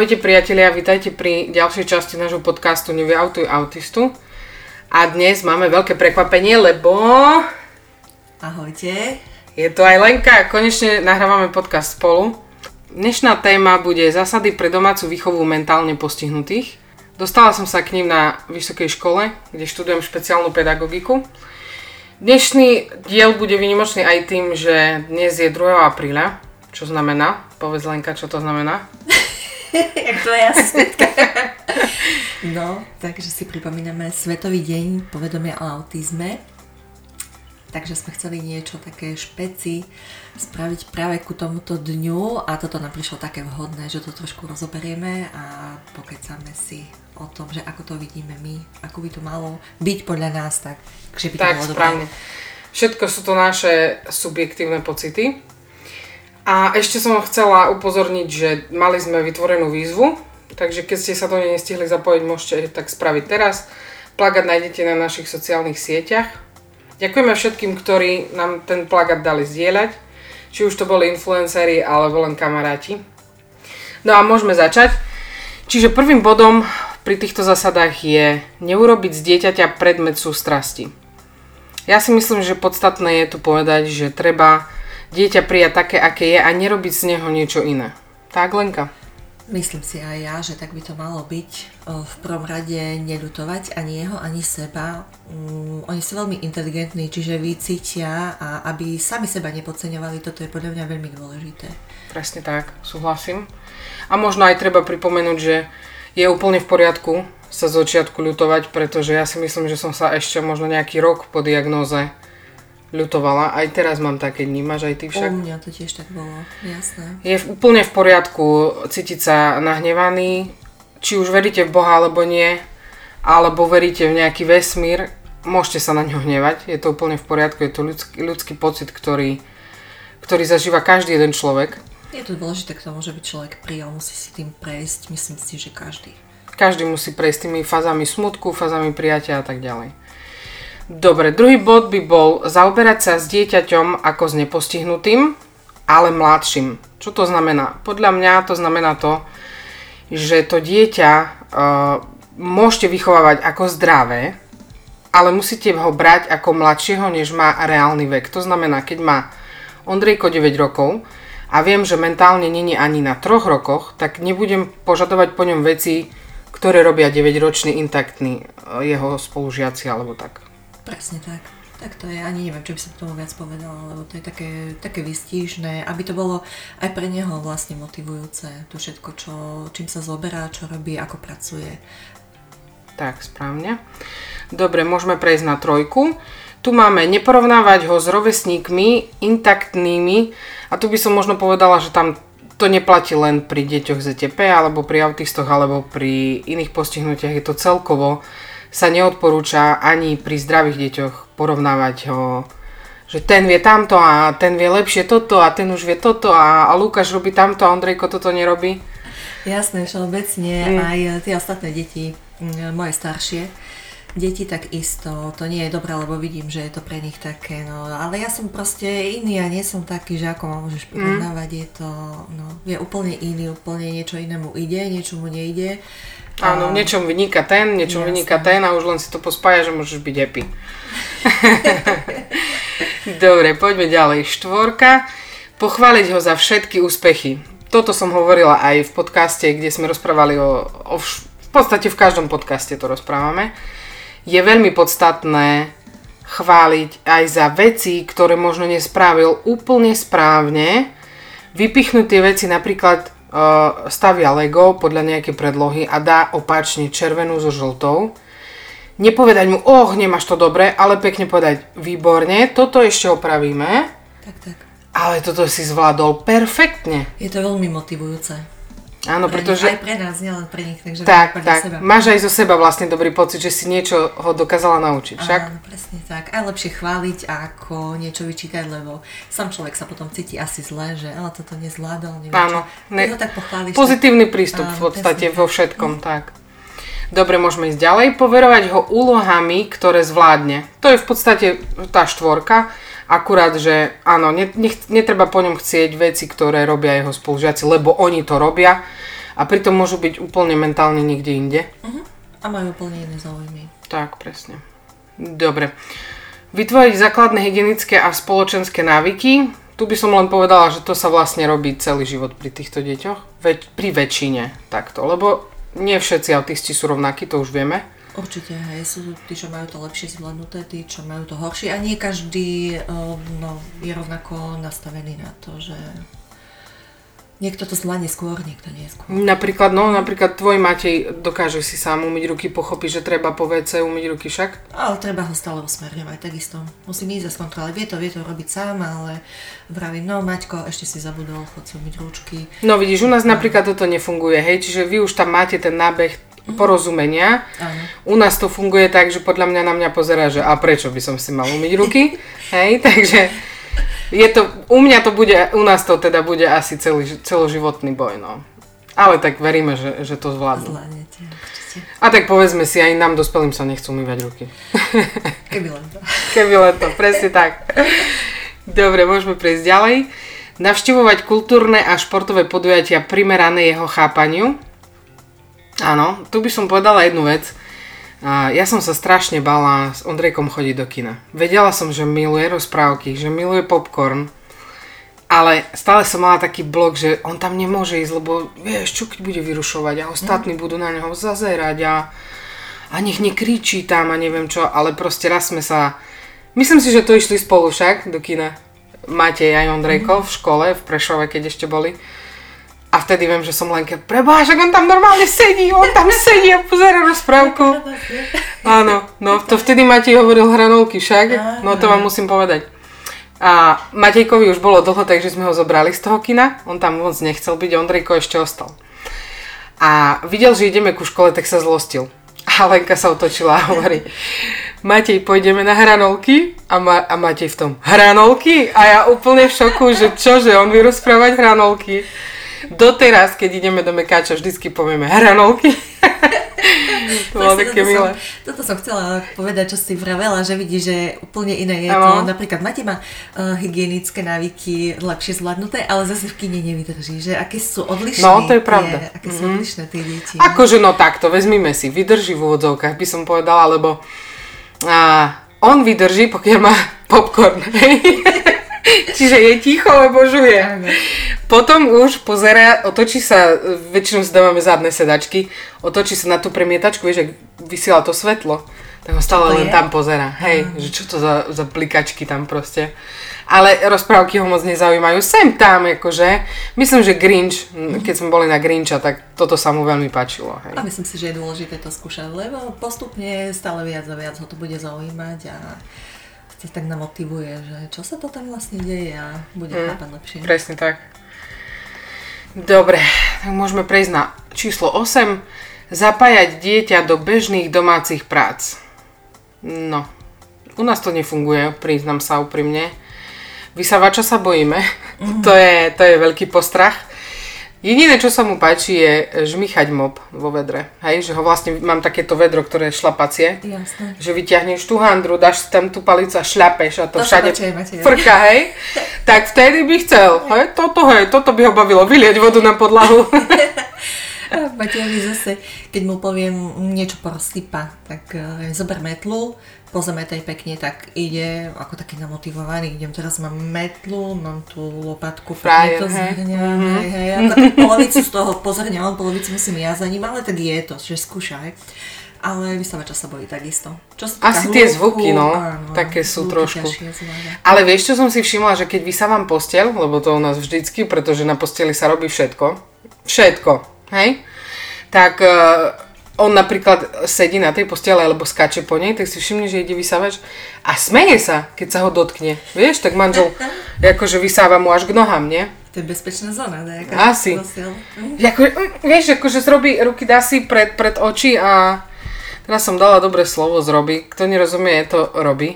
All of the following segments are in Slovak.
Ahojte priatelia, vítajte pri ďalšej časti nášho podcastu Nevyautuj autistu. A dnes máme veľké prekvapenie, lebo... Ahojte. Je to aj Lenka, konečne nahrávame podcast spolu. Dnešná téma bude zásady pre domácu výchovu mentálne postihnutých. Dostala som sa k ním na vysokej škole, kde študujem špeciálnu pedagogiku. Dnešný diel bude výnimočný aj tým, že dnes je 2. apríla. Čo znamená? Povedz Lenka, čo to znamená? Jak tvoja asistentka. No, takže si pripomíname Svetový deň povedomia o autizme. Takže sme chceli niečo také spraviť práve ku tomuto dňu a toto nám prišlo také vhodné, že to trošku rozoberieme a pokecáme si o tom, že ako to vidíme my, ako by to malo byť podľa nás, tak že by to tak, bolo správne. dobré. Všetko sú to naše subjektívne pocity. A ešte som chcela upozorniť, že mali sme vytvorenú výzvu, takže keď ste sa do nej nestihli zapojiť, môžete tak spraviť teraz. Plagát nájdete na našich sociálnych sieťach. Ďakujeme všetkým, ktorí nám ten plagát dali zdieľať, či už to boli influenceri alebo len kamaráti. No a môžeme začať. Čiže prvým bodom pri týchto zásadách je neurobiť z dieťaťa predmet sústrasti. Ja si myslím, že podstatné je tu povedať, že treba dieťa prijať také, aké je a nerobiť z neho niečo iné. Tak, Lenka? Myslím si aj ja, že tak by to malo byť. V prvom rade neľutovať ani jeho, ani seba. Oni sú veľmi inteligentní, čiže vycítia a aby sami seba nepodceňovali, toto je podľa mňa veľmi dôležité. Presne tak, súhlasím. A možno aj treba pripomenúť, že je úplne v poriadku sa z začiatku ľutovať, pretože ja si myslím, že som sa ešte možno nejaký rok po diagnóze ľutovala. Aj teraz mám také dni, máš aj ty však? U mňa to tiež tak bolo, jasné. Je úplne v poriadku cítiť sa nahnevaný, či už veríte v Boha alebo nie, alebo veríte v nejaký vesmír, môžete sa na ňo hnevať, je to úplne v poriadku, je to ľudský pocit, ktorý zažíva každý jeden človek. Je to dôležité k tomu, že by človek prijal, musí si tým prejsť, myslím si, že každý. Každý musí prejsť tými fázami smutku, fázami prijatia a tak ďalej. Dobre, druhý bod by bol zaoberať sa s dieťaťom ako s nepostihnutým, ale mladším. Čo to znamená? Podľa mňa to znamená to, že to dieťa môžete vychovávať ako zdravé, ale musíte ho brať ako mladšieho, než má reálny vek. To znamená, keď má Ondrejko 9 rokov a viem, že mentálne není ani na 3 rokoch, tak nebudem požadovať po ňom veci, ktoré robia 9-ročný intaktný jeho spolužiaci alebo tak. Presne tak. Tak to je, ani neviem, čo by som k tomu viac povedala, lebo to je také výstižné, aby to bolo aj pre neho vlastne motivujúce, to všetko, čím sa zoberá, čo robí, ako pracuje. Tak, správne. Dobre, môžeme prejsť na 3. Tu máme neporovnávať ho s rovesníkmi intaktnými a tu by som možno povedala, že tam to neplatí len pri deťoch ZTP alebo pri autistoch alebo pri iných postihnutiach, je to celkovo. Sa neodporúča ani pri zdravých deťoch porovnávať ho, že ten vie tamto a ten vie lepšie toto a ten už vie toto a Lukáš robí tamto a Ondrejko toto nerobí. Jasné, všeobecne aj tie ostatné deti, moje staršie deti takisto, to nie je dobré, lebo vidím, že je to pre nich také, no ale ja som proste iný a nie som taký, že ako ma môžeš porovnávať, je to, no, je úplne iný, úplne niečo inému ide, niečo mu nejde. Áno, v niečom vyniká ten, niečom vyniká ten a už len si to pospája, že môžeš byť happy. Dobre, poďme ďalej. 4. Pochváliť ho za všetky úspechy. Toto som hovorila aj v podcaste, kde sme rozprávali v podstate v každom podcaste to rozprávame. Je veľmi podstatné chváliť aj za veci, ktoré možno nespravil úplne správne. Vypichnúť tie veci, napríklad stavia Lego podľa nejakej predlohy a dá opačne červenú so žltou. Nepovedať mu, nemáš to dobre, ale pekne povedať, výborne, toto ešte opravíme. Tak. Ale toto si zvládol perfektne. Je to veľmi motivujúce. Áno, pretože... Aj pre nás, nielen pre nich, takže tak. seba. Máš aj zo seba vlastne dobrý pocit, že si niečo ho dokázala naučiť, však? Áno, presne tak. Aj lepšie chváliť, ako niečo vyčítať, lebo sám človek sa potom cíti asi zle, že ale toto nezvládol, neviem áno, čo. Tak pochváliš. Pozitívny prístup v podstate vo všetkom, tak. Dobre, môžeme ísť ďalej. Poverovať ho úlohami, ktoré zvládne. To je v podstate tá 4. Akurát, že áno, netreba po ňom chcieť veci, ktoré robia jeho spolužiaci, lebo oni to robia A pritom môžu byť úplne mentálne niekde inde. A majú úplne iné záujmy. Tak, presne. Dobre. Vytvoriť základné hygienické a spoločenské návyky. Tu by som len povedala, že to sa vlastne robí celý život pri týchto deťoch. Pri väčšine takto. Lebo nie všetci autisti sú rovnakí, to už vieme. Určite, hej, sú tí, čo majú to lepšie zvládnuté, tí, čo majú to horšie a nie každý je rovnako nastavený na to, že niekto to zvládne skôr, niekto nie skôr. Napríklad tvoj Matej dokáže si sám umyť ruky, pochopí, že treba po WC umyť ruky však? Ale treba ho stále usmerňovať, takisto. Musím ísť za skontrolovať, vie to robiť sám, ale vravím, no Maťko, ešte si zabudol, chod si umyť ručky. No vidíš, u nás napríklad toto nefunguje, hej, čiže vy už tam máte ten nábeh porozumenia. Áno. U nás to funguje tak, že podľa mňa na mňa pozerá, že a prečo by som si mal umyť ruky, hej, takže... u nás to teda bude asi celoživotný boj, no. Ale tak veríme, že to zvládnu. Zvládnete, určite. A tak povedzme si, aj nám dospelým sa nechcú umývať ruky. Keby len to. Presne tak. Dobre, môžeme prejsť ďalej. Navštevovať kultúrne a športové podujatia primerané jeho chápaniu. Áno, tu by som povedala jednu vec. Ja som sa strašne bála s Ondrejkom chodiť do kina. Vedela som, že miluje rozprávky, že miluje popcorn, ale stále som mala taký blok, že on tam nemôže ísť, lebo vieš, čo keď bude vyrušovať a ostatní budú na neho zazerať a nech nekričí tam a neviem čo, ale proste raz sme sa... Myslím si, že to išli spolu však do kina. Matej aj Ondrejko v škole, v Prešove, keď ešte boli. A vtedy viem, že som len preboha, on tam normálne sedí a pozerá rozprávku. Áno, no to vtedy Matej hovoril hranolky však, no to vám musím povedať. A Matejkovi už bolo dlho, takže sme ho zobrali z toho kina, on tam moc nechcel byť, Ondrejko ešte ostal. A videl, že ideme ku škole, tak sa zlostil. A Lenka sa otočila a hovorí, Matej, pôjdeme na hranolky? A Matej v tom, hranolky? A ja úplne v šoku, že čože, on vie rozprávať hranolky. Doteraz, keď ideme do Mekáča, vždycky povieme hranolky. To bolo také milé. Toto som chcela povedať, čo si vravela, že vidíš, že úplne iné je to. Napríklad Matej má hygienické návyky lepšie zvládnuté, ale zase v kine nevydrží, že aké sú odlišné. No, to je pravda. Aké sú odlišné tie deti. Akože no takto, vezmime si, vydrží v úvodzovkách, by som povedala, lebo on vydrží, pokiaľ má popcorn. Čiže je ticho, lebo žuje. Potom už pozerá, otočí sa, väčšinou si dávame zadné sedačky, otočí sa na tú premietačku, vieš, ak vysiela to svetlo, tak ho stále len tam pozerá. Hej, že čo to za plikačky tam proste. Ale rozprávky ho moc nezaujímajú. Sem tam, akože. Myslím, že Grinch, keď sme boli na Grincha, tak toto sa mu veľmi páčilo. Hej. A myslím si, že je dôležité to skúšať, lebo postupne stále viac a viac ho to bude zaujímať a tak namotivuje, že čo sa to tam vlastne deje a bude chápať lepšie. Presne tak. Dobre, tak môžeme prejsť na číslo 8. Zapájať dieťa do bežných domácich prác. No, u nás to nefunguje, priznám sa úprimne. Vysavača sa bojíme, to je veľký postrach. Jediné, čo sa mu páči, je žmýchať mop vo vedre. Hej, že ho vlastne, mám takéto vedro, ktoré je šlapacie. Jasné. Že vyťahneš tú handru, dáš si tam tú palicu a šľapeš a to všade Matej. frka, hej. Tak vtedy by chcel, toto by ho bavilo, vyliať vodu na podlahu. Matejovi zase, keď mu poviem niečo porozsypa, tak zober metlu, pozametaj pekne, tak ide ako taký namotivovaný, teraz mám metlu, mám tú lopatku, pekne to zhrňa, hej, ako polovicu z toho pozhrňa, polovicu musím ja za ním, ale tak je to, že skúšaj. Ale vysavača sa bojí takisto. Asi tie zvuky, no, áno, také sú trošku. Ale vieš, čo som si všimla, že keď vysávam posteľ, lebo to u nás vždycky, pretože na posteli sa robí všetko, hej, tak on napríklad sedí na tej posteli alebo skáče po nej, tak si všimne, že ide vysávač a smeje sa, keď sa ho dotkne. Vieš, tak manžel akože vysáva mu až k nohám, nie? To je bezpečná zóna, ne? Asi. Vieš, akože zrobí ruky, dá si pred oči a teraz som dala dobré slovo zrobí. Kto nerozumie, to robí.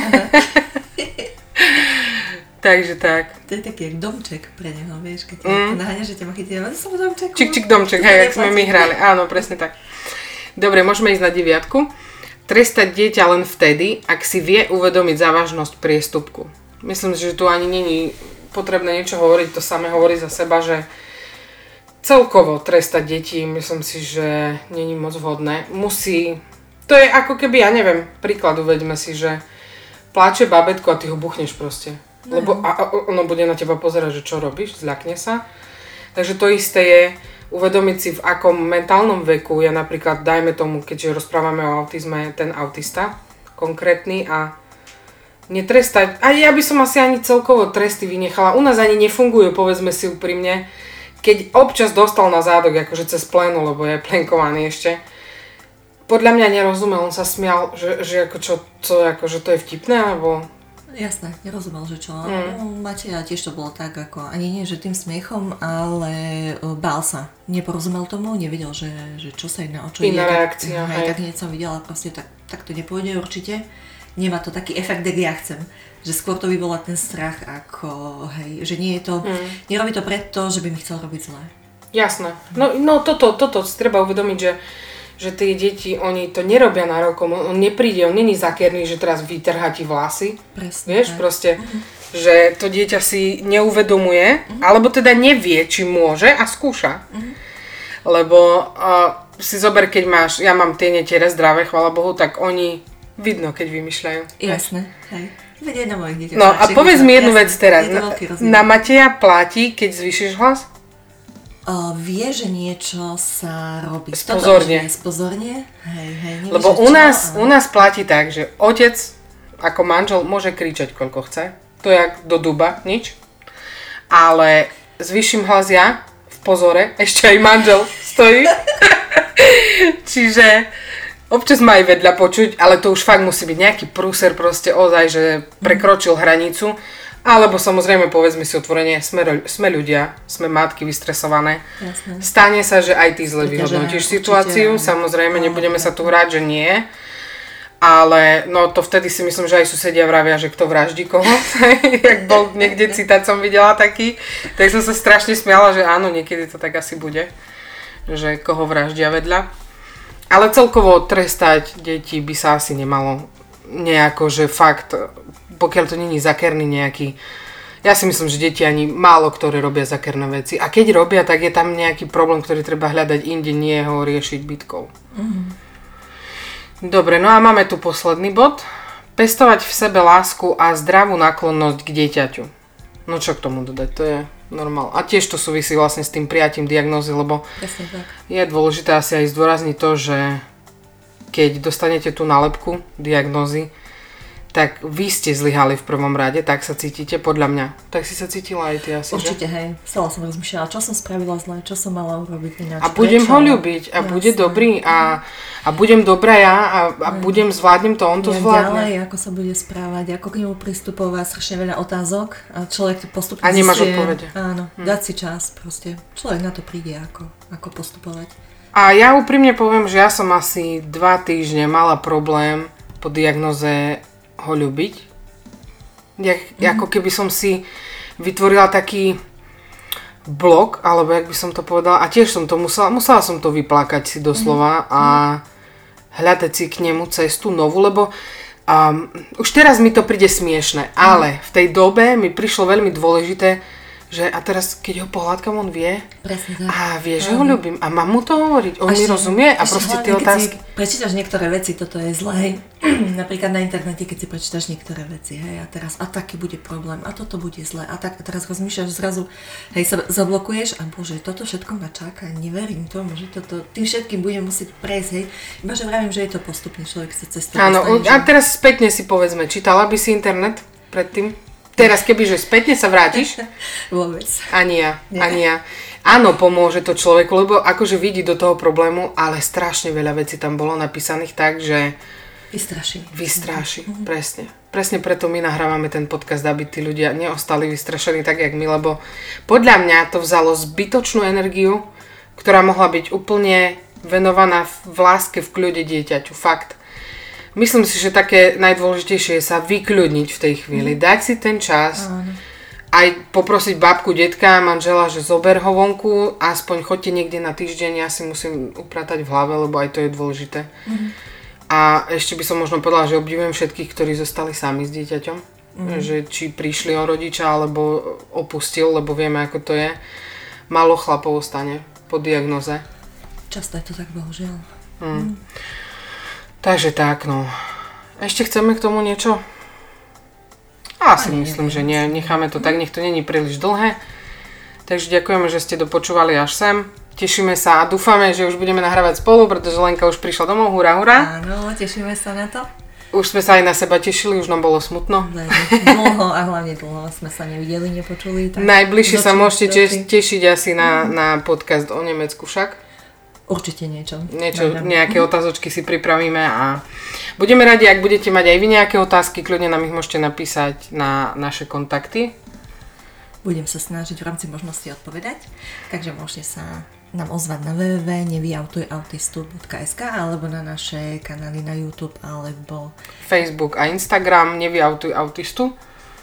Takže tak. To je taký jak domček pre neho, vieš, keď to naháňaš, že ťa ma chytia, to som domček. Čik, domček, hej, jak sme my hrali. Áno, presne tak. Dobre, môžeme ísť na 9. Trestať dieťa len vtedy, ak si vie uvedomiť závažnosť priestupku. Myslím si, že tu ani není potrebné niečo hovoriť, to samé hovorí za seba, že celkovo trestať deti, myslím si, že není moc vhodné. To je ako keby, ja neviem, príklad uveďme si, že pláče babetko a ty ho buchneš proste. Lebo ono bude na teba pozerať, že čo robíš, zľakne sa. Takže to isté je uvedomiť si, v akom mentálnom veku je napríklad, dajme tomu, keďže rozprávame o autizme, ten autista konkrétny a netrestať. A ja by som asi ani celkovo tresty vynechala. U nás ani nefungujú, povedzme si úprimne. Keď občas dostal na zádok, akože cez plénu, lebo je plénkovaný ešte, podľa mňa nerozumel, on sa smial, že ako že to je vtipné, alebo... Jasné, nerozumel, že čo. Mateja tiež to bolo tak, ako ani nie, že tým smiechom, ale bál sa. Neporozumel tomu, nevedel, že čo sa jedná, o čo ide. Iná reakcia, hej. Tak hneď som videla, proste tak to nepôjde určite. Nemá to taký efekt, jak ja chcem. Že skôr to vyvolá ten strach, ako, hej, že nie je to, nerobí to preto, že by mi chcel robiť zlé. Jasné. No toto si treba uvedomiť, že tie deti, oni to nerobia nárokom, on nepríde, on není zakerný, že teraz vytrhá ti vlasy. Presne. Vieš, proste, že to dieťa si neuvedomuje, alebo teda nevie, či môže a skúša. Lebo si zober, keď ja mám tie netiere zdravé, chvála Bohu, tak oni vidno, keď vymýšľajú. Jasné, hej. Veď jedno mojich dieťa. No a povedz mi jednu vec teraz. Na Mateja platí, keď zvýšiš hlas? Vie, že niečo sa robí. Spozorne. Hej. Lebo u nás platí tak, že otec ako manžel môže kričať koľko chce. To je jak do duba, nič. Ale zvýšim hlas ja v pozore, ešte aj manžel stojí. Čiže občas ma aj vedľa počuť, ale to už fakt musí byť nejaký prúser proste ozaj, že prekročil hranicu. Alebo samozrejme, povedzme si otvorene, sme ľudia, sme matky vystresované. Jasné. Stane sa, že aj ty zle vyhodnotíš situáciu, samozrejme, nebudeme sa tu hrať, že nie. Ale no to vtedy si myslím, že aj susedia vravia, že kto vraždí koho. Jak bol niekde citát, som videla taký. Tak som sa strašne smiala, že áno, niekedy to tak asi bude. Že koho vraždia vedľa. Ale celkovo trestať deti by sa asi nemalo nejako, že fakt... Pokiaľ to není zakerný nejaký... Ja si myslím, že deti ani málo ktoré robia zakerné veci. A keď robia, tak je tam nejaký problém, ktorý treba hľadať inde, nie ho riešiť bitkou. Dobre, no a máme tu posledný bod. Pestovať v sebe lásku a zdravú náklonnosť k dieťaťu. No čo k tomu dodať, to je normál. A tiež to súvisí vlastne s tým prijatím diagnózy, lebo je dôležité asi aj zdôrazniť to, že keď dostanete tú nálepku diagnózy, tak vy ste zlyhali v prvom rade, tak sa cítite, podľa mňa. Tak si sa cítila aj ty asi, určite, že? Hej. Stále som rozmýšľala, čo som spravila zle, čo som mala urobiť ináč. A budem ho ľúbiť a bude dobrý a budem dobrá ja a budem, zvládnem to, on to zvládne. Ďalej, ako sa bude správať, ako k nemu pristupovať, strašne veľa otázok a človek postupne a nemáš odpovede. Áno, dať si čas proste. Človek na to príde, ako postupovať. A ja úprimne poviem, že ja som asi 2 týždne mala problém po diagnoze ho ľúbiť. Ako keby som si vytvorila taký blok, alebo jak by som to povedala, a tiež som to musela som to vyplakať si doslova a hľadať si k nemu cestu novú, lebo už teraz mi to príde smiešne, ale v tej dobe mi prišlo veľmi dôležité, že a teraz, keď ho pohľadkam, on vie. Presne tak. A vie, že ho ľúbim. A mám mu to hovoriť. On mi rozumie a proste tie otázky. Keď si prečítaš niektoré veci, toto je zlé, hej. Napríklad na internete, keď si prečítaš niektoré veci, hej, a teraz a taký bude problém, a toto bude zlé, a teraz rozmýšľaš zrazu, hej, sa zablokuješ a bože, toto všetko ma čaká, neverím tomu, že tým všetkým budem musieť prejsť, hej. Iba že vravím, že je to postupne, človek sa cestuje. Áno, a teraz spätne si povedzme, čítala by si internet predtým? Teraz kebyže spätne sa vrátiš? Vôbec. Ani ja. Áno, pomôže to človeku, lebo akože vidí do toho problému, ale strašne veľa vecí tam bolo napísaných tak, že... Vystraší, presne. Presne preto my nahrávame ten podcast, aby tí ľudia neostali vystrašení tak, jak my, lebo podľa mňa to vzalo zbytočnú energiu, ktorá mohla byť úplne venovaná v láske, v kľude dieťaťu. Fakt. Myslím si, že také najdôležitejšie je sa vykľudniť v tej chvíli, dať si ten čas, aj poprosiť babku, detka, manžela, že zober ho vonku, aspoň choďte niekde na týždeň, ja si musím upratať v hlave, lebo aj to je dôležité. A ešte by som možno povedala, že obdivujem všetkých, ktorí zostali sami s dieťaťom, že či prišli o rodiča, alebo opustil, lebo vieme, ako to je. Málo chlapov ostane po diagnoze. Často je to tak, bohužiaľ. Takže tak, no. Ešte chceme k tomu niečo? Asi myslím, že nie. Necháme to tak, nech to není príliš dlhé. Takže ďakujeme, že ste dopočúvali až sem. Tešíme sa a dúfame, že už budeme nahrávať spolu, pretože Lenka už prišla domov. Hurá, hurá. Áno, tešíme sa na to. Už sme sa aj na seba tešili, už nám bolo smutno. Dlho a hlavne dlho sme sa nevideli, nepočuli. Najbližšie sa môžete tešiť asi na podcast o Nemecku však. Určite niečo. Nejaké otázočky si pripravíme a budeme radi, ak budete mať aj vy nejaké otázky, kľudne nám ich môžete napísať na naše kontakty. Budem sa snažiť v rámci možnosti odpovedať, takže môžete sa nám ozvať na www.nevyautujautistu.sk alebo na naše kanály na YouTube alebo Facebook a Instagram Nevyautuj autistu.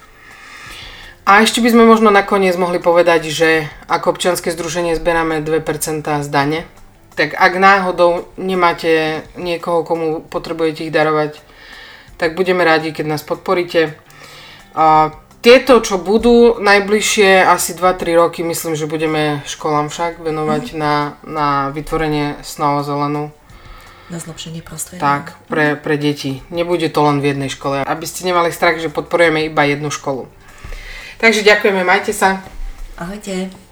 A ešte by sme možno nakoniec mohli povedať, že ako občianske združenie zberáme 2% z dane. Tak ak náhodou nemáte niekoho, komu potrebujete ich darovať, tak budeme radi, keď nás podporíte. Tieto, čo budú najbližšie asi 2-3 roky, myslím, že budeme školám však venovať na vytvorenie sna o zelenú. Na zlepšenie prostredia. Tak, pre deti. Nebude to len v jednej škole. Aby ste nemali strach, že podporujeme iba jednu školu. Takže ďakujeme, majte sa. Ahojte.